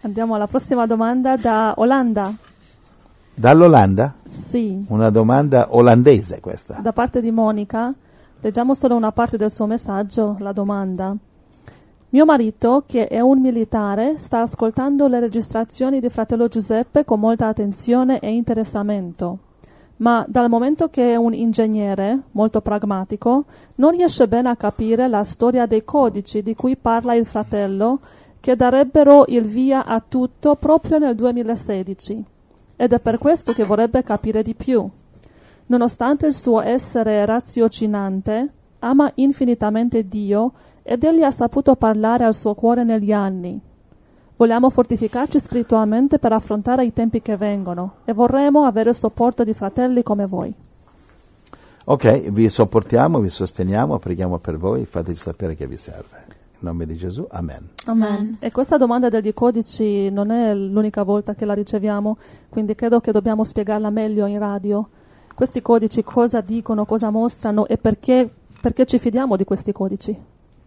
Andiamo alla prossima domanda da Olanda. Dall'Olanda? Sì. Una domanda olandese questa. Da parte di Monica. Leggiamo solo una parte del suo messaggio, la domanda. Mio marito, che è un militare, sta ascoltando le registrazioni di fratello Giuseppe con molta attenzione e interessamento. Ma dal momento che è un ingegnere, molto pragmatico, non riesce bene a capire la storia dei codici di cui parla il fratello, che darebbero il via a tutto proprio nel 2016. Ed è per questo che vorrebbe capire di più. Nonostante il suo essere raziocinante, ama infinitamente Dio ed egli ha saputo parlare al suo cuore negli anni. Vogliamo fortificarci spiritualmente per affrontare i tempi che vengono e vorremmo avere il supporto di fratelli come voi. Ok, vi sopportiamo, vi sosteniamo, preghiamo per voi, fateci sapere che vi serve. In nome di Gesù, amen. Amen. E questa domanda degli codici non è l'unica volta che la riceviamo, quindi credo che dobbiamo spiegarla meglio in radio. Questi codici cosa dicono, cosa mostrano e perché ci fidiamo di questi codici?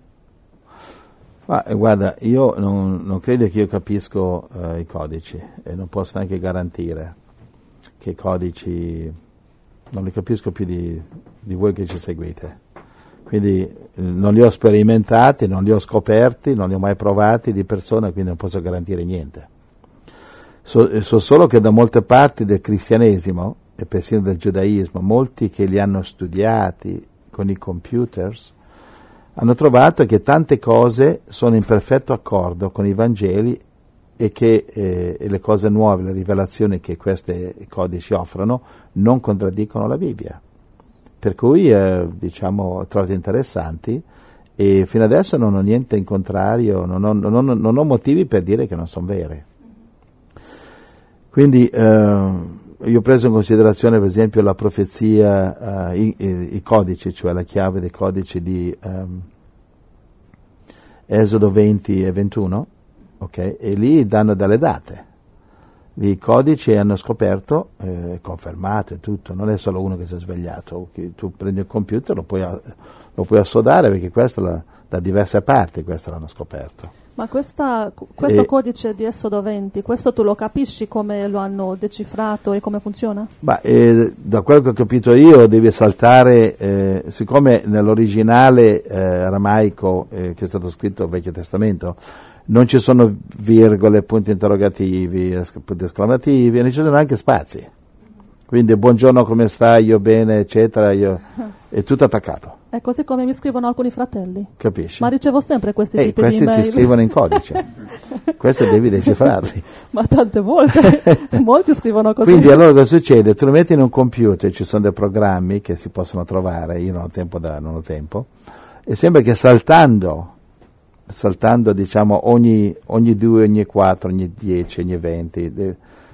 Guarda, io non credo che io capisco i codici e non posso neanche garantire che i codici non li capisco più di voi che ci seguite. Quindi non li ho sperimentati, non li ho scoperti, non li ho mai provati di persona, quindi non posso garantire niente. So solo che da molte parti del cristianesimo e persino del giudaismo, molti che li hanno studiati con i computers hanno trovato che tante cose sono in perfetto accordo con i Vangeli e che le cose nuove, le rivelazioni che questi codici offrono non contraddicono la Bibbia. Per cui, trovate interessanti e fino adesso non ho niente in contrario, non ho motivi per dire che non sono vere. Quindi io ho preso in considerazione per esempio la profezia, i codici, cioè la chiave dei codici di Esodo 20 e 21, okay? E lì danno delle date. I codici hanno scoperto, confermato e tutto, non è solo uno che si è svegliato, tu prendi il computer, lo puoi assodare perché questo da diverse parti questo l'hanno scoperto. Ma questo codice di Esodo 20, questo tu lo capisci come lo hanno decifrato e come funziona? Da quello che ho capito io devi saltare, siccome nell'originale aramaico che è stato scritto nel Vecchio Testamento non ci sono virgole, punti interrogativi, punti esclamativi, non ci sono neanche spazi. Quindi buongiorno, come stai, io bene, eccetera, è tutto attaccato. È così come mi scrivono alcuni fratelli. Capisci? Ma ricevo sempre questi tipi di email. Questi ti scrivono in codice. Questo devi decifrarli. Ma tante volte molti scrivono così. Quindi allora cosa succede? Tu lo metti in un computer, ci sono dei programmi che si possono trovare, io non ho tempo, e sembra che saltando diciamo ogni 2, ogni 4, ogni 10, ogni 20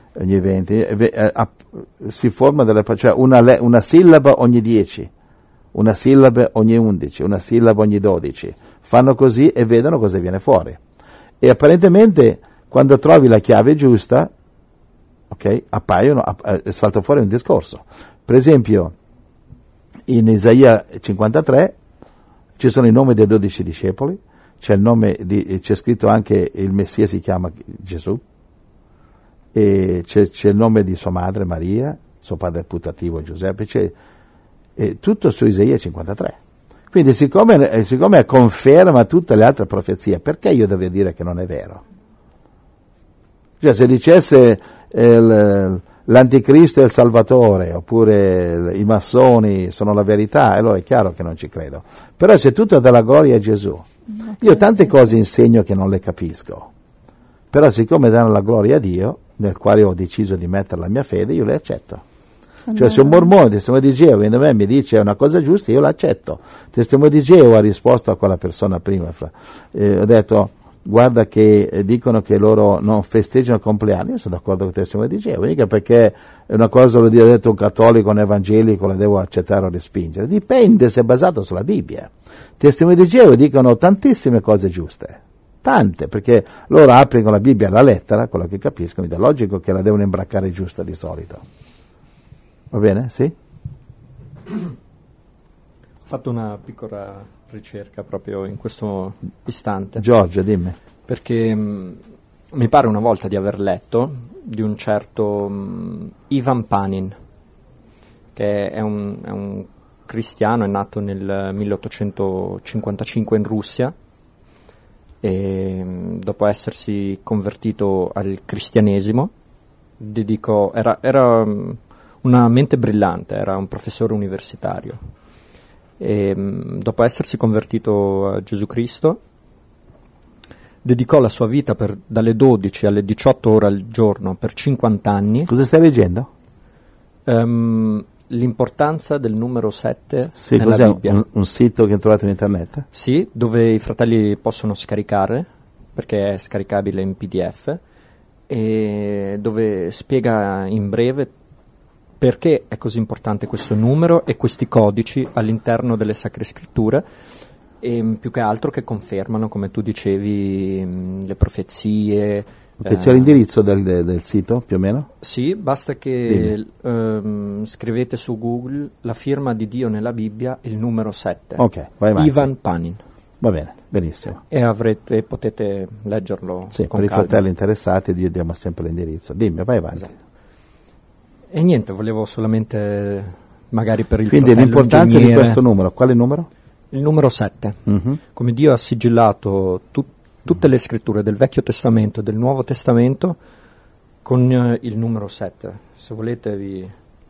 si forma cioè una sillaba ogni 10, una sillaba ogni 11, una sillaba ogni 12. Fanno così e vedono cosa viene fuori. E apparentemente quando trovi la chiave giusta, ok, salta fuori un discorso. Per esempio, in Isaia 53 ci sono i nomi dei 12 discepoli, c'è scritto anche il Messia si chiama Gesù, e c'è il nome di sua madre Maria, suo padre putativo Giuseppe, è tutto su Isaia 53. Quindi siccome conferma tutte le altre profezie, perché io devo dire che non è vero? Cioè se dicesse l'anticristo è il Salvatore, oppure i massoni sono la verità, allora è chiaro che non ci credo. Però se tutto è dalla gloria a Gesù, io tante cose insegno che non le capisco, però siccome danno la gloria a Dio, nel quale ho deciso di mettere la mia fede, io le accetto. Cioè se un mormone, testimone di Geova, viene da me e mi dice una cosa giusta, io l'accetto. Testimone di Geova ha risposto a quella persona prima, ho detto guarda che dicono che loro non festeggiano il compleanno, io sono d'accordo con il testimone di Geova, mica perché una cosa lo ha detto un cattolico, un evangelico, la devo accettare o respingere, dipende se è basato sulla Bibbia. Testimoni di Geova dicono tantissime cose giuste, tante, perché loro applicano la Bibbia alla lettera, quello che capiscono, ed è logico che la devono imbraccare giusta di solito. Va bene? Sì? Ho fatto una piccola ricerca proprio in questo istante. Giorgio, dimmi. Perché mi pare una volta di aver letto di un certo Ivan Panin, che è un cristiano, è nato nel 1855 in Russia, e dopo essersi convertito al cristianesimo era una mente brillante, era un professore universitario, e dopo essersi convertito a Gesù Cristo dedicò la sua vita dalle 12 alle 18 ore al giorno per 50 anni. Cosa stai leggendo? L'importanza del numero 7 Sì, nella cos'è Bibbia. un sito che trovate in internet? Sì, dove i fratelli possono scaricare, perché è scaricabile in PDF, e dove spiega in breve perché è così importante questo numero e questi codici all'interno delle Sacre Scritture, e più che altro che confermano, come tu dicevi, le profezie. Okay, c'è l'indirizzo del sito, più o meno? Sì, basta che scrivete su Google la firma di Dio nella Bibbia, il numero 7. Ok, vai avanti. Ivan Panin. Va bene, benissimo. E potete leggerlo Sì, con per calma. i fratelli interessati diamo sempre l'indirizzo. Dimmi, vai avanti. Esatto. E niente, volevo solamente, magari per il Quindi fratello l'importanza di ingegnere, questo numero, quale numero? il numero 7. Mhm. Come Dio ha sigillato tutte le scritture del Vecchio Testamento e del Nuovo Testamento con il numero 7. Se volete vi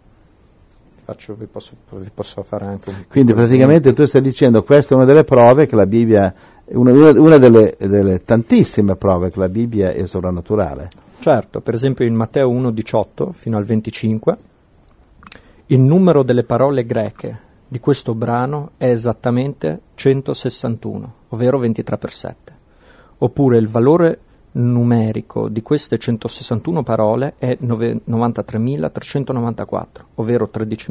posso fare anche un Quindi piccolo praticamente tu stai dicendo questa è una delle prove che la Bibbia, una delle tantissime prove che la Bibbia è sovrannaturale. Certo, per esempio in Matteo 1,18 fino al 25 il numero delle parole greche di questo brano è esattamente 161, ovvero 23 per 7. Oppure il valore numerico di queste 161 parole è 93.394, ovvero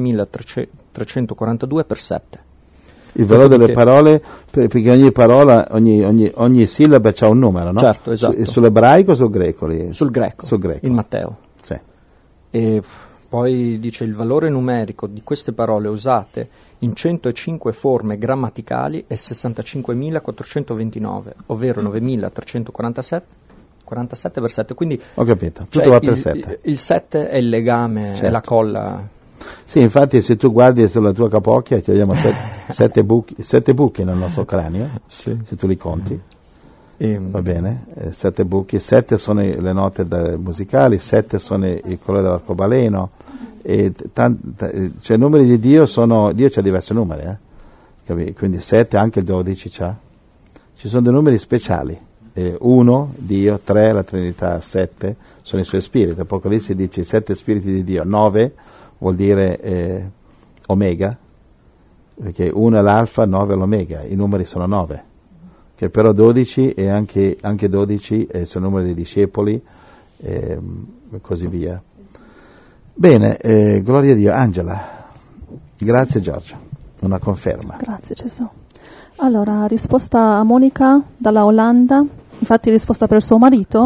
13.342 per 7. Il valore delle parole, perché ogni parola, ogni sillaba c'ha un numero, no? Certo, esatto. Sull'ebraico o sul greco? Sul greco, in Matteo. Sì. E poi dice il valore numerico di queste parole usate in 105 forme grammaticali è 65.429, ovvero 9.347 per 7. Quindi Ho capito, tutto va per 7. Il 7 è il legame, Certo. è la colla. Sì, infatti se tu guardi sulla tua capocchia ci abbiamo 7 buchi nel nostro cranio, Sì. se tu li conti. E, Va bene, 7 buchi, 7 sono le note musicali, 7 sono il colore dell'arcobaleno, e cioè i numeri di Dio Dio c'ha diversi numeri, quindi 7, anche il 12 c'ha. Ci sono dei numeri speciali, 1, Dio, 3, la Trinità, 7, sono i suoi spiriti. Apocalisse dice i 7 spiriti di Dio, 9 vuol dire Omega, perché 1 è l'alfa, 9 è l'omega, i numeri sono 9. Che però 12 e anche 12 sono il numero dei discepoli e così via. Bene, gloria a Dio. Angela, grazie Giorgio, una conferma. Grazie Gesù. Allora, risposta a Monica dalla Olanda, infatti risposta per suo marito.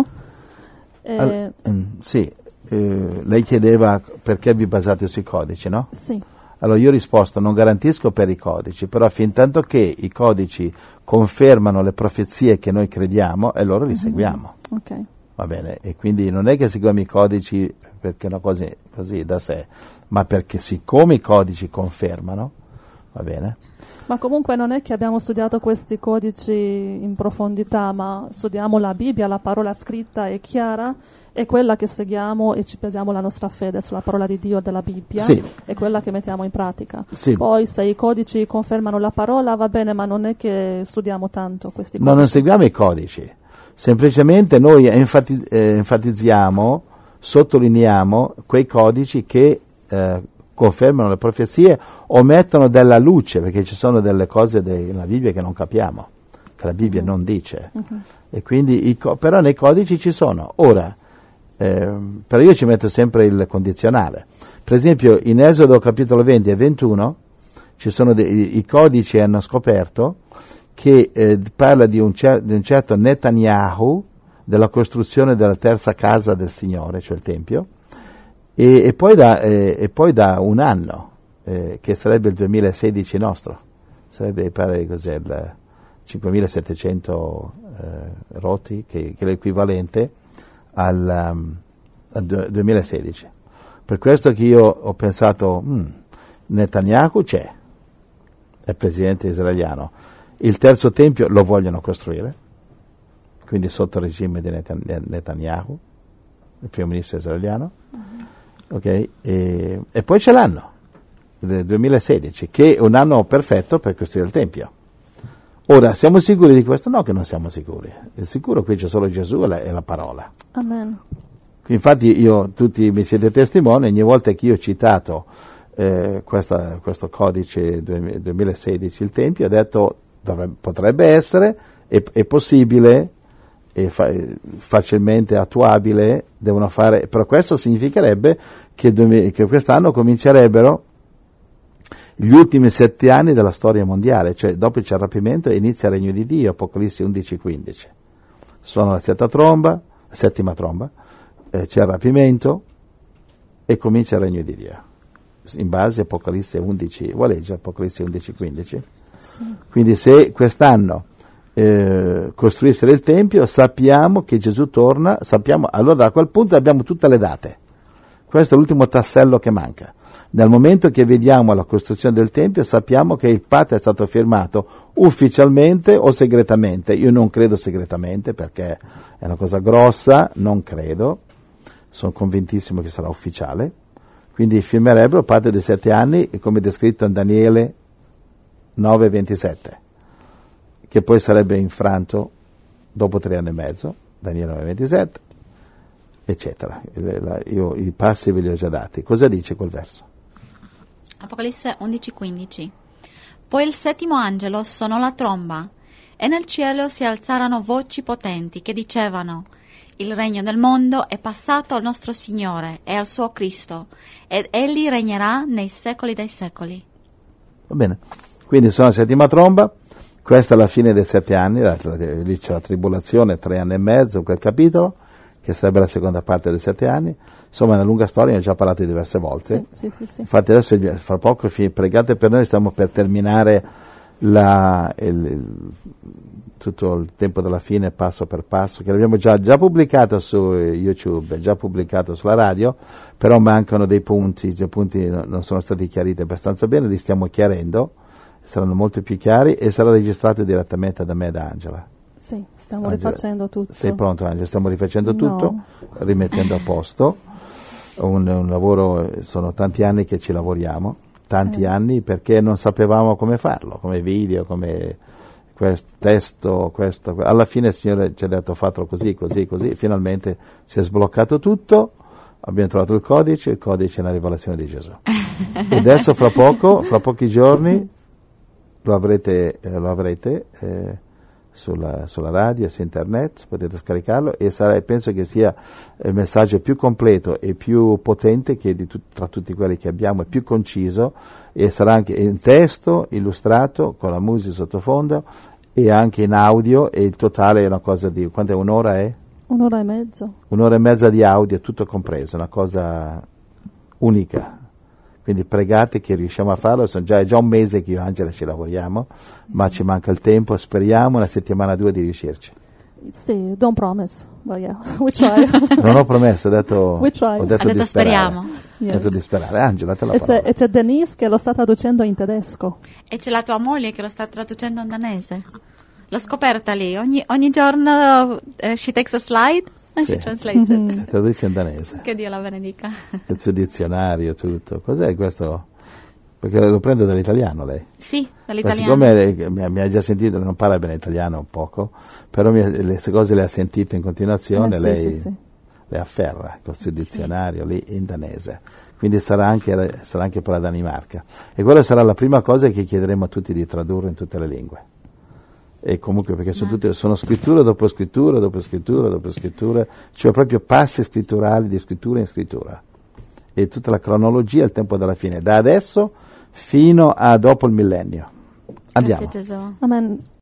Sì, lei chiedeva perché vi basate sui codici, no? Sì. Allora io ho risposto, non garantisco per i codici, però fin tanto che i codici confermano le profezie che noi crediamo, e allora li seguiamo. Ok. Va bene, e quindi non è che seguiamo i codici perché è una cosa così da sé, ma perché siccome i codici confermano, va bene? Ma comunque non è che abbiamo studiato questi codici in profondità, ma studiamo la Bibbia, la parola scritta è chiara, è quella che seguiamo e ci basiamo la nostra fede sulla parola di Dio della Bibbia, Sì. è quella che mettiamo in pratica. Sì. Poi se i codici confermano la parola va bene, ma non è che studiamo tanto questi codici. No, non seguiamo i codici, semplicemente noi enfatizziamo, sottolineiamo quei codici che confermano le profezie o mettono della luce, perché ci sono delle cose nella Bibbia che non capiamo, che la Bibbia non dice. E quindi però nei codici ci sono. Ora, però io ci metto sempre il condizionale. Per esempio in Esodo capitolo 20 e 21 ci sono i codici hanno scoperto che parla di un certo Netanyahu, della costruzione della terza casa del Signore, cioè il Tempio, e poi da un anno, che sarebbe il 2016 nostro, sarebbe pare cos'è il 5700 roti, che è l'equivalente, al 2016. Per questo che io ho pensato, Netanyahu c'è, è presidente israeliano, il terzo tempio lo vogliono costruire, quindi sotto il regime di Netanyahu, il primo ministro israeliano, ok? E poi ce l'hanno, del 2016, che è un anno perfetto per costruire il tempio. Ora, siamo sicuri di questo? No, che non siamo sicuri. È sicuro qui c'è solo Gesù e la parola. Amen. Infatti tutti mi siete testimoni, ogni volta che io ho citato questo codice 2016, il Tempio, ho detto potrebbe essere, è possibile, è facilmente attuabile, devono fare, però questo significherebbe che quest'anno comincerebbero gli ultimi 7 anni della storia mondiale, cioè dopo c'è il rapimento e inizia il regno di Dio, Apocalisse 11-15. Suona la settima tromba, c'è il rapimento e comincia il regno di Dio, in base a Apocalisse 11, vuoi leggere Apocalisse 11-15? Sì. Quindi se quest'anno costruissero il Tempio, sappiamo che Gesù torna, allora da quel punto abbiamo tutte le date. Questo è l'ultimo tassello che manca. Nel momento che vediamo la costruzione del Tempio sappiamo che il patto è stato firmato ufficialmente o segretamente. Io non credo segretamente perché è una cosa grossa, non credo, sono convintissimo che sarà ufficiale, quindi firmerebbero il patto di 7 anni come descritto in Daniele 9:27, che poi sarebbe infranto dopo 3 anni e mezzo, Daniele 9:27, eccetera. I passi ve li ho già dati. Cosa dice quel verso? Apocalisse 11:15. Poi il settimo angelo suonò la tromba e nel cielo si alzarono voci potenti che dicevano: il regno del mondo è passato al nostro Signore e al suo Cristo, ed egli regnerà nei secoli dei secoli. Va bene, quindi sono la settima tromba, questa è la fine dei 7 anni, lì c'è la tribolazione, 3 anni e mezzo, quel capitolo, che sarebbe la seconda parte dei 7 anni. Insomma, è una lunga storia, ne ho già parlato diverse volte. Sì. Infatti adesso, fra poco, pregate per noi, stiamo per terminare tutto il tempo della fine, passo per passo, che l'abbiamo già pubblicato su YouTube, già pubblicato sulla radio, però mancano dei punti, i punti non sono stati chiariti abbastanza bene, li stiamo chiarendo, saranno molto più chiari e sarà registrato direttamente da me e da Angela. Sì, stiamo rifacendo tutto. Sei pronto, Angela? Stiamo rifacendo tutto, rimettendo a posto. Un lavoro, sono tanti anni che ci lavoriamo, tanti anni, perché non sapevamo come farlo, come video, come questo testo, alla fine il Signore ci ha detto fatelo così, finalmente si è sbloccato tutto, abbiamo trovato il codice è la rivelazione di Gesù. E adesso fra pochi giorni lo avrete sulla radio, su internet, potete scaricarlo e penso che sia il messaggio più completo e più potente che tra tutti quelli che abbiamo, è più conciso e sarà anche in testo, illustrato, con la musica sottofondo e anche in audio, e il totale è una cosa di, quanto è, un'ora è? 1 ora e mezzo. 1 ora e mezza di audio, tutto compreso, una cosa unica. Quindi pregate che riusciamo a farlo, è già un mese che io e Angela ci lavoriamo, ma ci manca il tempo, speriamo una settimana o 2 di riuscirci. Sì, don't promise, but yeah, we try. Non ho promesso, ho detto We try. di sperare. Speriamo. Ho detto di sperare. Angela, te la E parola. c'è Denise che lo sta traducendo in tedesco. E c'è la tua moglie che lo sta traducendo in danese. L'ho scoperta lì, ogni giorno she takes a slide and Sì. she translates it. Traduce in danese. Che Dio la benedica. Il suo dizionario, tutto. Cos'è questo? Perché lo prende dall'italiano lei. Sì, Ma dall'italiano. siccome mi ha già sentito, non parla bene italiano un poco, però queste cose le ha sentite in continuazione, Sì, lei sì. le afferra col suo dizionario lì in danese. Quindi sarà anche per la Danimarca. E quella sarà la prima cosa che chiederemo a tutti di tradurre in tutte le lingue. E comunque perché sono scrittura dopo scrittura dopo scrittura dopo scrittura, cioè proprio passi scritturali di scrittura in scrittura. E tutta la cronologia, il tempo della fine, da adesso fino a dopo il millennio. Andiamo. Grazie Gesù. Amen.